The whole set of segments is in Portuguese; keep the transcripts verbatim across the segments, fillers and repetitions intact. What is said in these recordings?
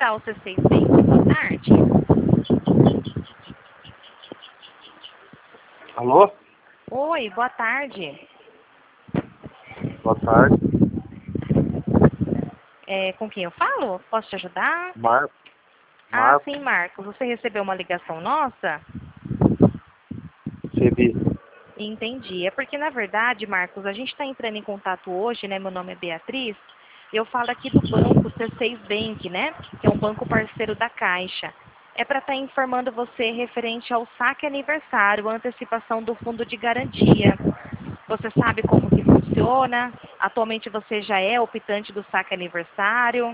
ajudar o C seis Bank? Boa tarde. Alô? Oi, boa tarde. Boa tarde. É, com quem eu falo? Posso te ajudar? Marco. Ah, Marco, sim, Marcos. Você recebeu uma ligação nossa? recebi. Entendi. É porque, na verdade, Marcos, a gente está entrando em contato hoje, né? Meu nome é Beatriz. Eu falo aqui do banco C seis Bank, né? Que é um banco parceiro da Caixa. É para estar informando você referente ao saque aniversário, a antecipação do fundo de garantia. Você sabe como que funciona? Atualmente você já é optante do saque aniversário,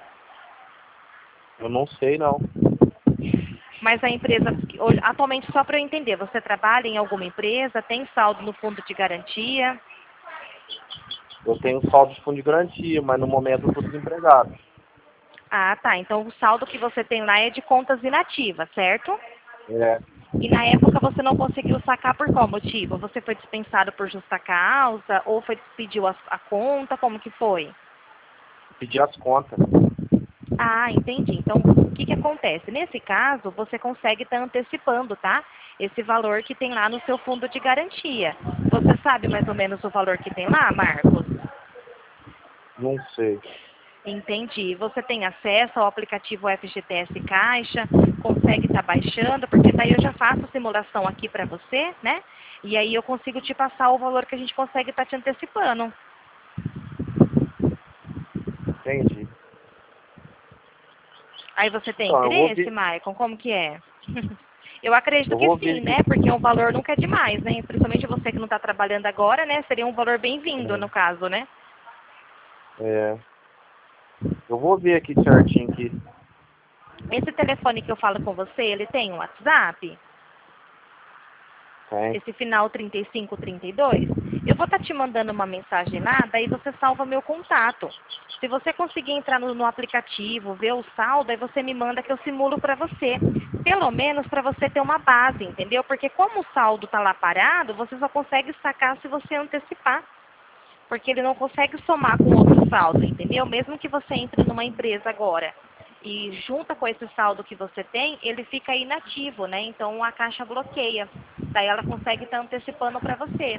Eu não sei, não. mas a empresa, atualmente, só para eu entender, você trabalha em alguma empresa, tem saldo no fundo de garantia? Eu tenho saldo de fundo de garantia, mas no momento eu estou desempregado. Ah, tá. Então o saldo que você tem lá é de contas inativas, certo? É, E na época você não conseguiu sacar por qual motivo? Você foi dispensado por justa causa ou foi pediu a, a conta? Como que foi? pedi as contas. Ah, entendi. Então, o que que acontece? Nesse caso, você consegue estar antecipando, tá? Esse valor que tem lá no seu fundo de garantia. Você sabe mais ou menos o valor que tem lá, Marcos? Não sei. Entendi. Você tem acesso ao aplicativo F G T S Caixa, consegue estar baixando, porque daí eu já faço a simulação aqui para você, né? E aí eu consigo te passar o valor que a gente consegue estar te antecipando. Entendi. Aí você tem Então, eu vou interesse, ver. Maicon? Como que é? Eu acredito Eu que vou sim, ver né? aqui. Porque um valor nunca é demais, né? Principalmente você que não está trabalhando agora, né? Seria um valor bem-vindo, no caso, né? É, eu vou ver aqui certinho aqui. Esse telefone que eu falo com você, ele tem um WhatsApp? Tem. Esse final trinta e cinco, trinta e dois? Eu vou estar te mandando uma mensagem lá, daí você salva meu contato. Se você conseguir entrar no, no aplicativo, ver o saldo, aí você me manda que eu simulo para você. Pelo menos para você ter uma base, entendeu? Porque como o saldo está lá parado, você só consegue sacar se você antecipar. Porque ele não consegue somar com outro saldo, entendeu? Mesmo que você entre numa empresa agora e junta com esse saldo que você tem, ele fica inativo, né? Então a caixa bloqueia. Daí ela consegue estar antecipando para você.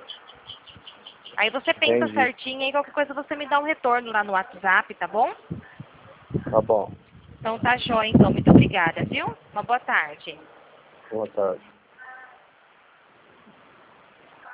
Aí você pensa Entendi. certinho e qualquer coisa você me dá um retorno lá no WhatsApp, tá bom? Tá bom. Então tá jóia, então. Muito obrigada, viu? Uma boa tarde. Boa tarde.